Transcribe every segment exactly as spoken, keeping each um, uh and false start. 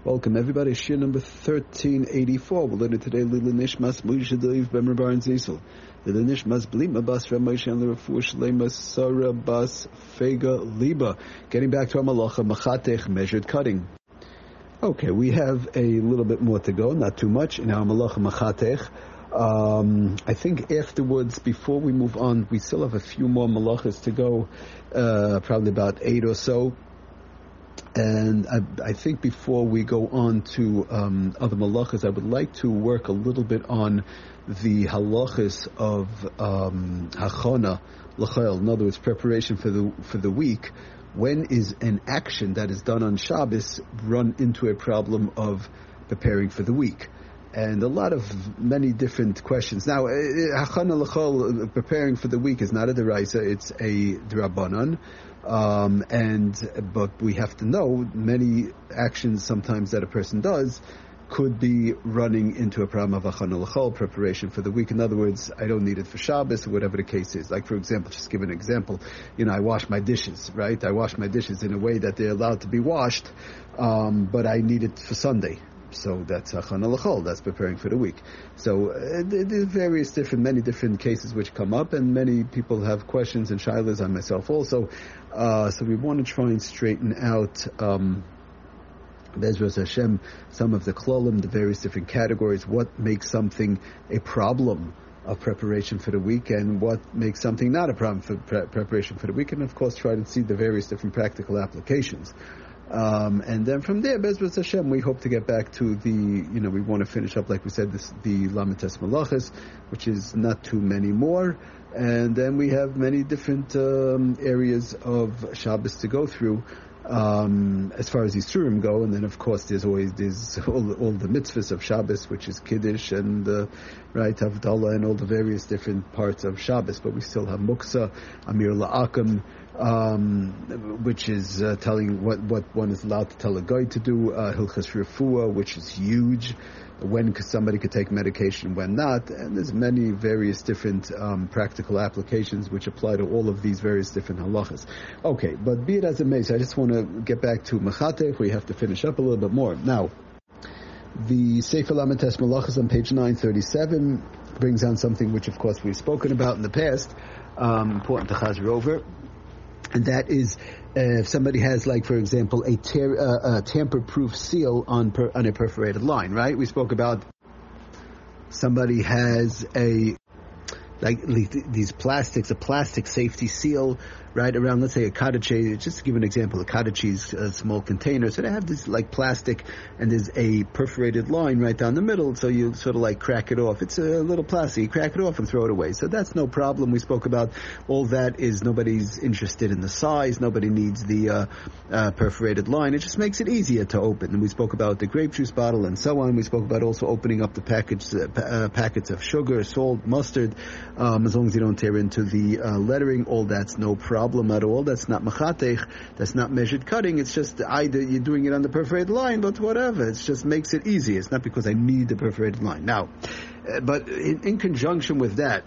Welcome everybody. Shir number thirteen eighty-four. We're learning today Lila Nishmas Moshe Deliv Bemer Bar and Zisel. Lila Nishmas Blima Bas Ramoshe and Lerafu Shlema Sarah Bas Fega Liba. Getting back to our Malacha Machatech, measured cutting. Okay, we have a little bit more to go, not too much, in our Malacha Machatech. Um, I think afterwards, before we move on, we still have a few more malachas to go, uh, probably about eight or so. And I, I think before we go on to um, other malachas, I would like to work a little bit on the halachas of um, hachana l'chayil. In other words, preparation for the for the week. When is an action that is done on Shabbos run into a problem of preparing for the week? And a lot of many different questions. Now, hachana l'chayil, preparing for the week, is not a deraisa; it's a drabanan. Um, and but we have to know many actions sometimes that a person does could be running into a problem of hachana l'chol, preparation for the week. In other words, I don't need it for Shabbos or whatever the case is. Like, for example, just give an example. You know, I wash my dishes, right? I wash my dishes in a way that they're allowed to be washed, um, but I need it for Sunday. So that's hachana l'chol, that's preparing for the week. So uh, there's various different, many different cases which come up, and many people have questions and shilas, and myself also. Uh, so we want to try and straighten out, um, Bezras Hashem, some of the klolim, the various different categories, what makes something a problem of preparation for the week, and what makes something not a problem for pre- preparation for the week, and of course try to see the various different practical applications. Um, and then from there, Bezras Hashem, we hope to get back to the, you know, we want to finish up, like we said, this, the Lamites Malachas, which is not too many more. And then we have many different um, areas of Shabbos to go through, um, as far as Yisurim go. And then, of course, there's always there's all, all the mitzvahs of Shabbos, which is Kiddush and, uh, right, Havdalah, and all the various different parts of Shabbos. But we still have Muksa, Amir La'akam, Um, which is uh, telling what, what one is allowed to tell a guy to do, uh, Hilchas Refuah, which is huge, when somebody could take medication, when not, and there's many various different um, practical applications which apply to all of these various different halachas. Okay, but be it as it may, so I just want to get back to Machatech. We have to finish up a little bit more. Now, the Sefer Lamites Malachas on page nine thirty-seven brings on something which, of course, we've spoken about in the past, um, important to chazer over. And that is, uh, if somebody has, like, for example, a, ter- uh, a tamper-proof seal on per- on a perforated line, right? We spoke about somebody has a, like, these plastics, a plastic safety seal, right, around, let's say, a cottage cheese, just to give an example, a cottage cheese, a small container. So they have this, like, plastic, and there's a perforated line right down the middle, so you sort of, like, crack it off. It's a little plastic. You crack it off and throw it away. So that's no problem. We spoke about all that is nobody's interested in the size. Nobody needs the uh, uh, perforated line. It just makes it easier to open. And we spoke about the grape juice bottle and so on. We spoke about also opening up the package, uh, pa- uh, packets of sugar, salt, mustard, um, as long as you don't tear into the uh, lettering. All that's no problem. Problem at all. That's not machatech. That's not measured cutting. It's just either you're doing it on the perforated line, but whatever. It just makes it easy. It's not because I need the perforated line. Now, uh, but in, in conjunction with that,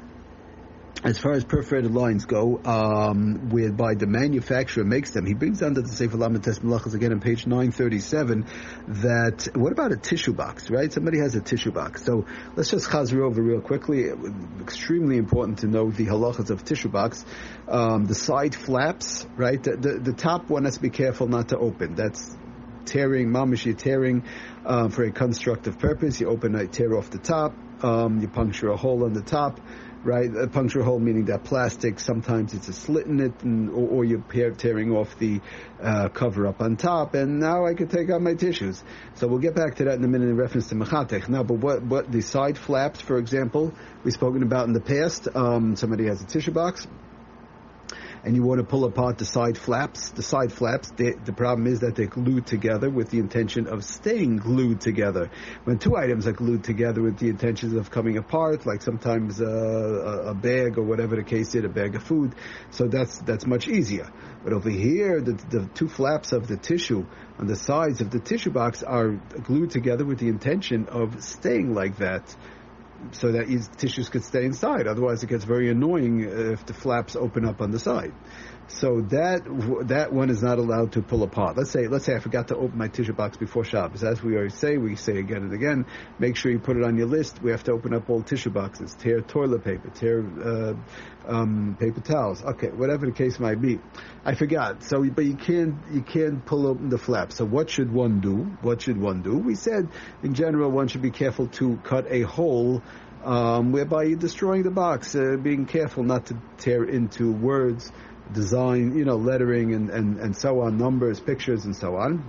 as far as perforated lines go, um, whereby the manufacturer makes them, he brings under the Sefer Lamites Malachas again on page nine thirty-seven that, what about a tissue box, right? Somebody has a tissue box. So let's just chazer over real quickly. Extremely important to know the halachas of tissue box. Um, the side flaps, right? The, the, the top one has to be careful not to open. That's tearing, mamish, you're tearing uh, for a constructive purpose. You open it, tear off the top. Um, you puncture a hole on the top. Right, a puncture hole meaning that plastic, sometimes it's a slit in it, and, or, or you're tearing off the uh, cover up on top, and now I can take out my tissues. So we'll get back to that in a minute in reference to Machatech. Now, but what, what the side flaps, for example, we've spoken about in the past, um, somebody has a tissue box, and you want to pull apart the side flaps. The side flaps, they, the problem is that they're glued together with the intention of staying glued together. When two items are glued together with the intentions of coming apart, like sometimes uh, a, a bag or whatever the case is, a bag of food, so that's that's much easier. But over here, the, the two flaps of the tissue on the sides of the tissue box are glued together with the intention of staying like that. so that these tissues could stay inside. Otherwise, it gets very annoying if the flaps open up on the side. So that that one is not allowed to pull apart. Let's say let's say I forgot to open my tissue box before Shabbos. As we always say, we say again and again, make sure you put it on your list. We have to open up all tissue boxes, tear toilet paper, tear uh, um, paper towels. Okay, whatever the case might be. I forgot. So, but you can't you can't pull open the flap. So what should one do? What should one do? We said in general one should be careful to cut a hole um, whereby you're destroying the box, uh, being careful not to tear into words, design, you know, lettering and, and, and so on, numbers, pictures, and so on.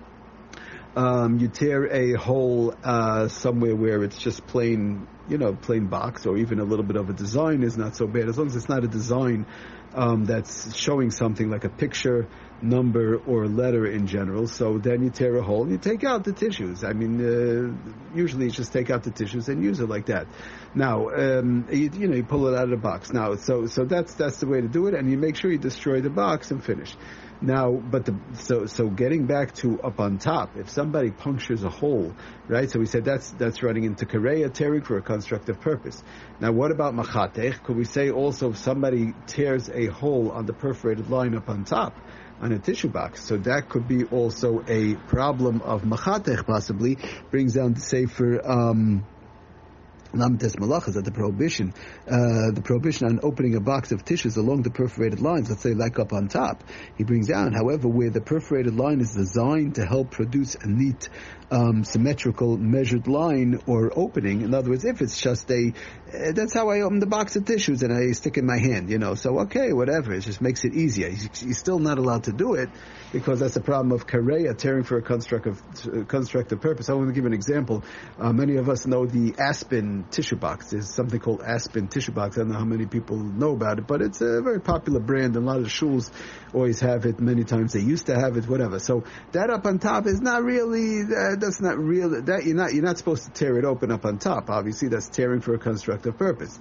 Um, you tear a hole uh, somewhere where it's just plain, you know, plain box, or even a little bit of a design is not so bad, as long as it's not a design um, that's showing something like a picture, number, or letter in general. So then you tear a hole and you take out the tissues. I mean, uh, usually you just take out the tissues and use it like that. Now, um, you, you know, you pull it out of the box. Now, so so that's that's the way to do it, and you make sure you destroy the box and finish. Now, but the, so so getting back to up on top, if somebody punctures a hole, right? So we said that's that's running into kareya, tearing for a constructive purpose. Now, what about machatech? Could we say also if somebody tears a hole on the perforated line up on top on a tissue box, so that could be also a problem of machatech, possibly brings down the sefer um Lamtes Malachas, that the prohibition, uh, the prohibition on opening a box of tissues along the perforated lines, let's say like up on top, he brings down, however, where the perforated line is designed to help produce a neat, um, symmetrical, measured line or opening. In other words, if it's just a, uh, that's how I open the box of tissues and I stick in my hand, you know, so okay, whatever, it just makes it easier. He's, he's still not allowed to do it because that's a problem of kareya, tearing for a constructive, uh, constructive purpose. I want to give an example. Uh, many of us know the Aspen tissue box. There's something called Aspen tissue box. I don't know how many people know about it, but it's a very popular brand, and a lot of the shuls always have it. Many times they used to have it, whatever. So that up on top is not really, uh, that's not real, that you're not, you're not supposed to tear it open up on top. Obviously, that's tearing for a constructive purpose.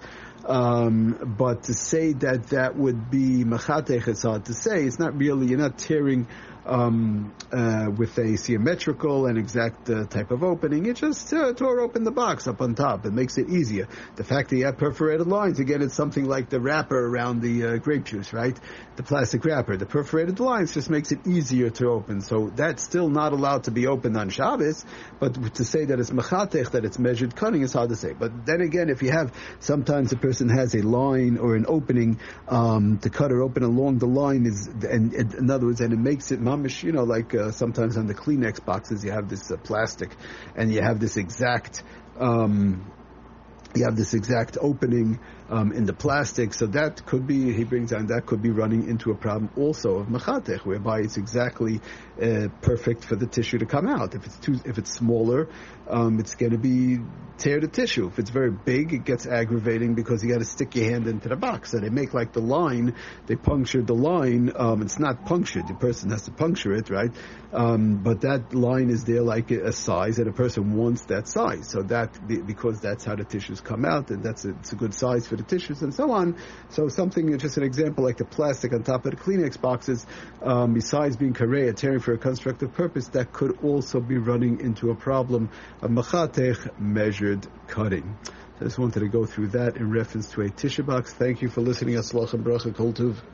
Um, but to say that that would be machatech, it's hard to say. It's not really, you're not tearing Um, uh, with a symmetrical and exact uh, type of opening. It just uh, tore open the box up on top. It makes it easier. The fact that you have perforated lines, again, it's something like the wrapper around the uh, grape juice, right? The plastic wrapper. The perforated lines just makes it easier to open. So that's still not allowed to be opened on Shabbos, but to say that it's machatech, that it's measured cutting, is hard to say. But then again, if you have, sometimes a person has a line or an opening um, to cut or open along the line, is, and, and in other words, and it makes it you know, like uh, sometimes on the Kleenex boxes you have this uh, plastic, and you have this exact, um, you have this exact opening um, in the plastic, so that could be, he brings down, that could be running into a problem also of machatech, whereby it's exactly uh, perfect for the tissue to come out. If it's too, if it's smaller, um, it's going to be tear the tissue. If it's very big, it gets aggravating because you got to stick your hand into the box. So they make like the line, they punctured the line. Um, it's not punctured. The person has to puncture it, right? Um, but that line is there like a size, and a person wants that size. So that, because that's how the tissues come out, and that's a, it's a good size for the tissues and so on. So something, just an example like the plastic on top of the Kleenex boxes, um, besides being kareya, tearing for a constructive purpose, that could also be running into a problem of machatech, measured cutting. So I just wanted to go through that in reference to a tissue box. Thank you for listening. Aslach and bracha, kol tuv.